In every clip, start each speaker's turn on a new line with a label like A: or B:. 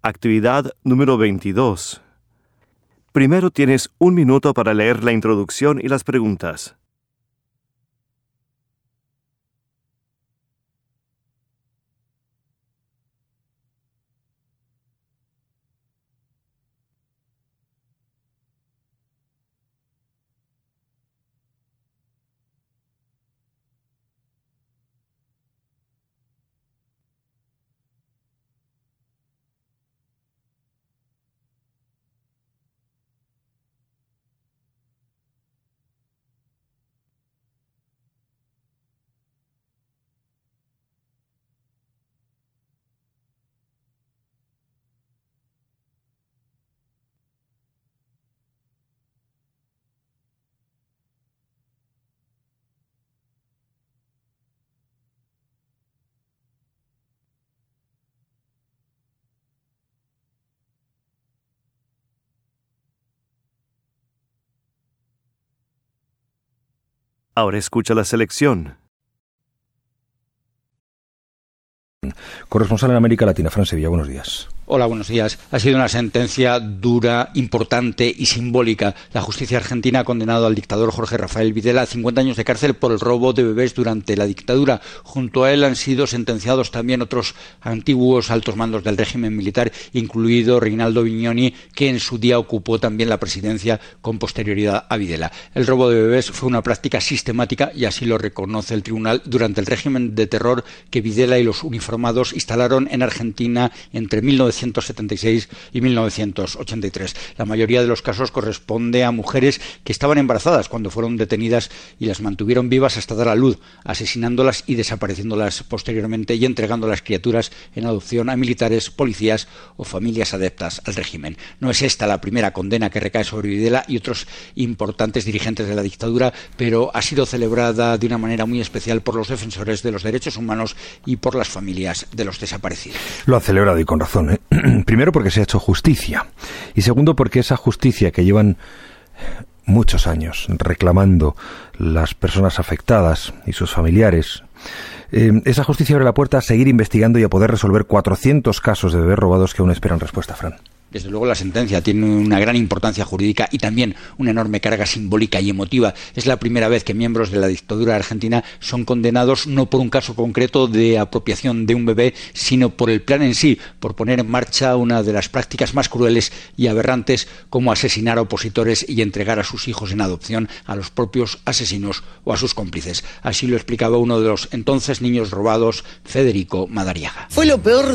A: Actividad número 22. Primero tienes 1 minuto para leer la introducción y las preguntas. Ahora escucha la selección.
B: Corresponsal en América Latina, Fran Sevilla, buenos días.
C: Hola, buenos días. Ha sido una sentencia dura, importante y simbólica. La justicia argentina ha condenado al dictador Jorge Rafael Videla a 50 años de cárcel por el robo de bebés durante la dictadura. Junto a él han sido sentenciados también otros antiguos altos mandos del régimen militar, incluido Reinaldo Vignoni, que en su día ocupó también la presidencia con posterioridad a Videla. El robo de bebés fue una práctica sistemática, y así lo reconoce el tribunal, durante el régimen de terror que Videla y los uniformados instalaron en Argentina entre 1976 y 1983. La mayoría de los casos corresponde a mujeres que estaban embarazadas cuando fueron detenidas y las mantuvieron vivas hasta dar a luz, asesinándolas y desapareciéndolas posteriormente y entregando las criaturas en adopción a militares, policías o familias adeptas al régimen. No es esta la primera condena que recae sobre Videla y otros importantes dirigentes de la dictadura, pero ha sido celebrada de una manera muy especial por los defensores de los derechos humanos y por las familias de los desaparecidos.
B: Lo ha celebrado y con razón, ¿eh? Primero porque se ha hecho justicia y segundo porque esa justicia que llevan muchos años reclamando las personas afectadas y sus familiares, esa justicia abre la puerta a seguir investigando y a poder resolver 400 casos de bebés robados que aún esperan respuesta, Fran.
C: Desde luego la sentencia tiene una gran importancia jurídica y también una enorme carga simbólica y emotiva. Es la primera vez que miembros de la dictadura argentina son condenados no por un caso concreto de apropiación de un bebé, sino por el plan en sí, por poner en marcha una de las prácticas más crueles y aberrantes, como asesinar a opositores y entregar a sus hijos en adopción a los propios asesinos o a sus cómplices. Así lo explicaba uno de los entonces niños robados, Federico Madariaga.
D: Fue lo peor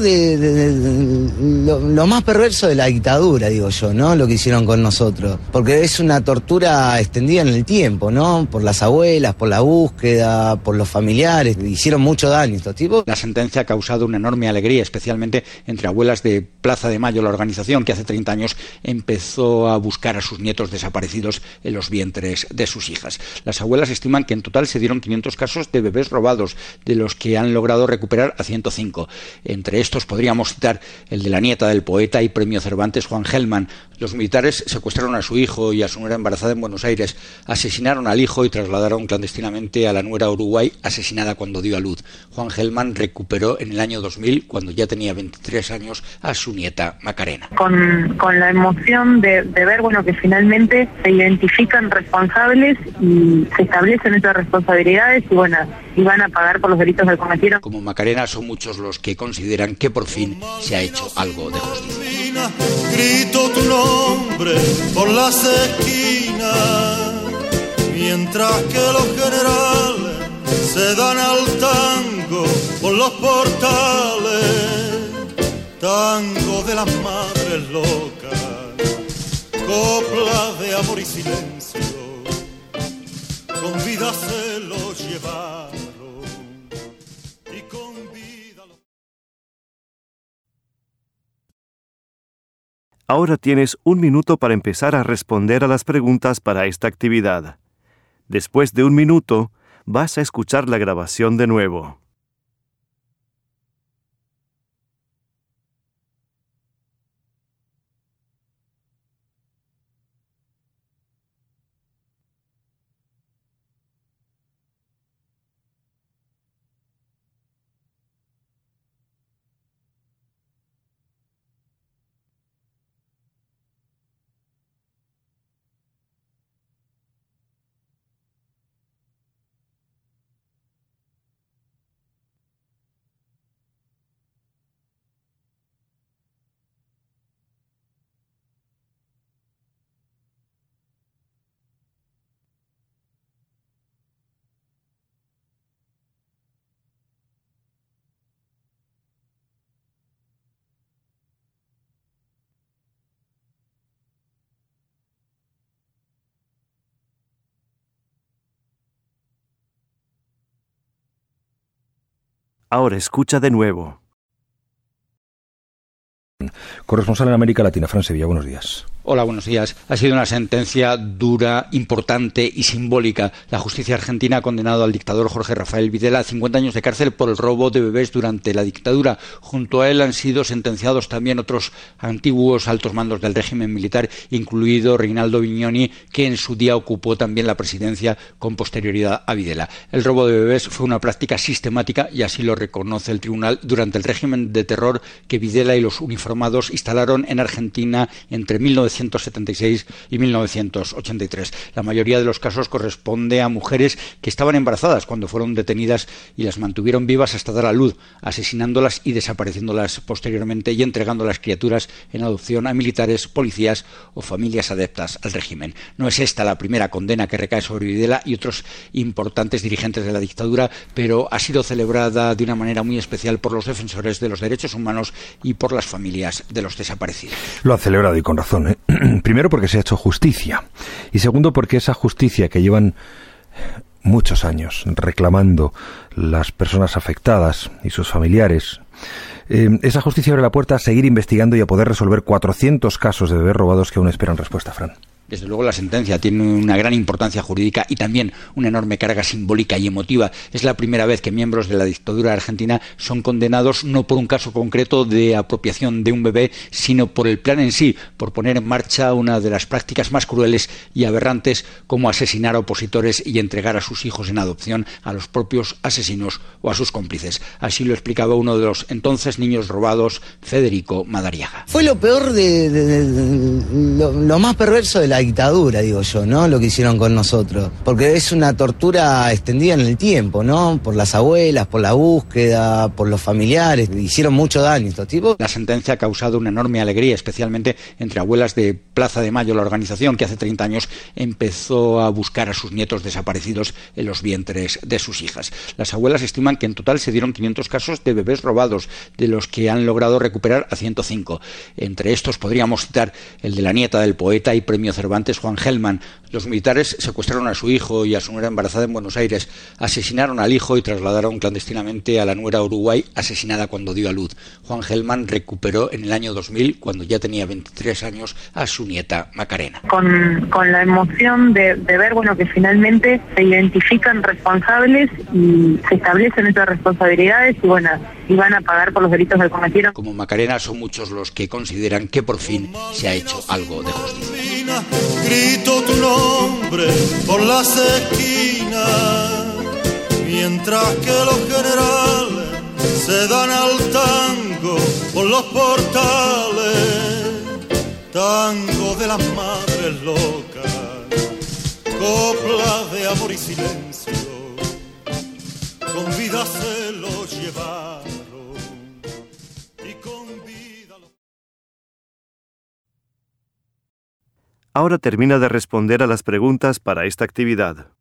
D: lo más perverso de la dictadura, digo yo, ¿no? Lo que hicieron con nosotros. Porque es una tortura extendida en el tiempo, ¿no? Por las abuelas, por la búsqueda, por los familiares. Hicieron mucho daño estos tipos.
C: La sentencia ha causado una enorme alegría, especialmente entre abuelas de Plaza de Mayo, la organización que hace 30 años empezó a buscar a sus nietos desaparecidos en los vientres de sus hijas. Las abuelas estiman que en total se dieron 500 casos de bebés robados, de los que han logrado recuperar a 105. Entre estos podríamos citar el de la nieta del poeta y premio Cervantes, Juan Gelman. Los militares secuestraron a su hijo y a su nuera embarazada en Buenos Aires, asesinaron al hijo y trasladaron clandestinamente a la nuera a Uruguay, asesinada cuando dio a luz. Juan Gelman recuperó en el año 2000, cuando ya tenía 23 años, a su nieta Macarena.
E: Con la emoción de ver, que finalmente se identifican responsables y se establecen esas responsabilidades y van a pagar por los delitos que cometieron.
C: Como Macarena, son muchos los que consideran que por fin se ha hecho algo de justicia.
F: Grito tu nombre por las esquinas, mientras que los generales se dan al tango por los portales, tango de las madres locas, copla de amor y silencio, con vida se los llevaron y con vida los...
A: Ahora tienes 1 minuto para empezar a responder a las preguntas para esta actividad. Después de 1 minuto, vas a escuchar la grabación de nuevo. Ahora escucha de nuevo.
B: Corresponsal en América Latina, Fran Sevilla, buenos días.
C: Hola, buenos días. Ha sido una sentencia dura, importante y simbólica. La justicia argentina ha condenado al dictador Jorge Rafael Videla a 50 años de cárcel por el robo de bebés durante la dictadura. Junto a él han sido sentenciados también otros antiguos altos mandos del régimen militar, incluido Reinaldo Vignoni, que en su día ocupó también la presidencia con posterioridad a Videla. El robo de bebés fue una práctica sistemática, y así lo reconoce el tribunal, durante el régimen de terror que Videla y los uniformados instalaron en Argentina entre 1976 y 1983. La mayoría de los casos corresponde a mujeres que estaban embarazadas cuando fueron detenidas y las mantuvieron vivas hasta dar a luz, asesinándolas y desapareciéndolas posteriormente y entregando a las criaturas en adopción a militares, policías o familias adeptas al régimen. No es esta la primera condena que recae sobre Videla y otros importantes dirigentes de la dictadura, pero ha sido celebrada de una manera muy especial por los defensores de los derechos humanos y por las familias de los desaparecidos.
B: Lo han celebrado y con razón, ¿eh? Primero porque se ha hecho justicia y segundo porque esa justicia que llevan muchos años reclamando las personas afectadas y sus familiares, esa justicia abre la puerta a seguir investigando y a poder resolver 400 casos de bebés robados que aún esperan respuesta, Fran.
C: Desde luego la sentencia tiene una gran importancia jurídica y también una enorme carga simbólica y emotiva. Es la primera vez que miembros de la dictadura argentina son condenados no por un caso concreto de apropiación de un bebé, sino por el plan en sí, por poner en marcha una de las prácticas más crueles y aberrantes, como asesinar a opositores y entregar a sus hijos en adopción a los propios asesinos o a sus cómplices. Así lo explicaba uno de los entonces niños robados, Federico Madariaga.
D: Fue lo peor lo más perverso de la dictadura, digo yo, ¿no? Lo que hicieron con nosotros. Porque es una tortura extendida en el tiempo, ¿no? Por las abuelas, por la búsqueda, por los familiares. Hicieron mucho daño estos tipos.
C: La sentencia ha causado una enorme alegría, especialmente entre abuelas de Plaza de Mayo, la organización que hace 30 años empezó a buscar a sus nietos desaparecidos en los vientres de sus hijas. Las abuelas estiman que en total se dieron 500 casos de bebés robados, de los que han logrado recuperar a 105. Entre estos podríamos citar el de la nieta del poeta y premio Cervantes, Juan Gelman. Los militares secuestraron a su hijo y a su nuera embarazada en Buenos Aires, asesinaron al hijo y trasladaron clandestinamente a la nuera a Uruguay, asesinada cuando dio a luz. Juan Gelman recuperó en el año 2000, cuando ya tenía 23 años, a su nieta Macarena.
E: Con la emoción de ver que finalmente se identifican responsables y se establecen estas responsabilidades y van a pagar por los delitos que cometieron.
C: Como Macarena, son muchos los que consideran que por fin se ha hecho algo de justicia.
F: Grito tu nombre por las esquinas, mientras que los generales se dan al tango por los portales, tango de las madres locas, copla de amor y silencio, con vida se los llevaron y con vida los...
A: Ahora termina de responder a las preguntas para esta actividad.